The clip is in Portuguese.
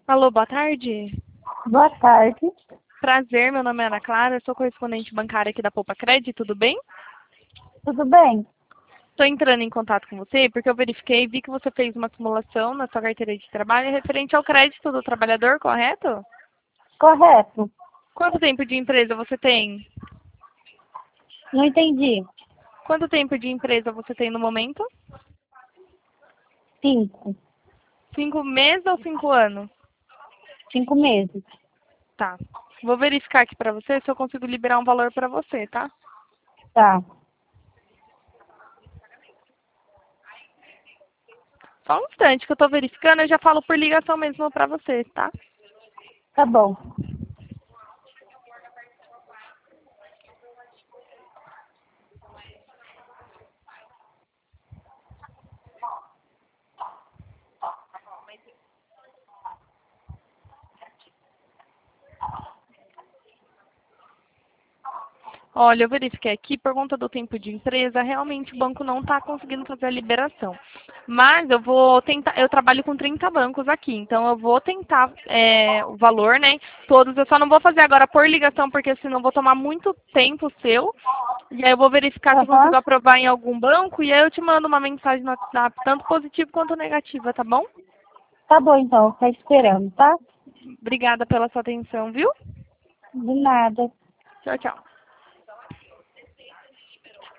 Alô, boa tarde. Boa tarde. Prazer, meu nome é Ana Clara, sou correspondente bancária aqui da Poupa Cred, tudo bem? Tudo bem? Estou entrando em contato com você porque eu verifiquei e vi que você fez uma simulação na sua carteira de trabalho referente ao crédito do trabalhador, correto? Correto. Quanto tempo de empresa você tem? Não entendi. Quanto tempo de empresa você tem no momento? 5. 5 meses ou 5 anos? 5 meses. Tá. Vou verificar aqui pra você se eu consigo liberar um valor pra você, tá? Tá. Só um instante que eu tô verificando, eu já falo por ligação mesmo pra você, tá? Tá bom. Olha, eu verifiquei aqui, por conta do tempo de empresa, realmente o banco não está conseguindo fazer a liberação. Mas eu vou tentar, eu trabalho com 30 bancos aqui, então eu vou tentar o valor, né? Todos, eu só não vou fazer agora por ligação, porque senão eu vou tomar muito tempo seu. E aí eu vou verificar se eu consigo Aham. aprovar em algum banco e aí eu te mando uma mensagem no WhatsApp, tanto positiva quanto negativa, tá bom? Tá bom, então. Vou ficar esperando, tá? Obrigada pela sua atenção, viu? De nada. Tchau, tchau.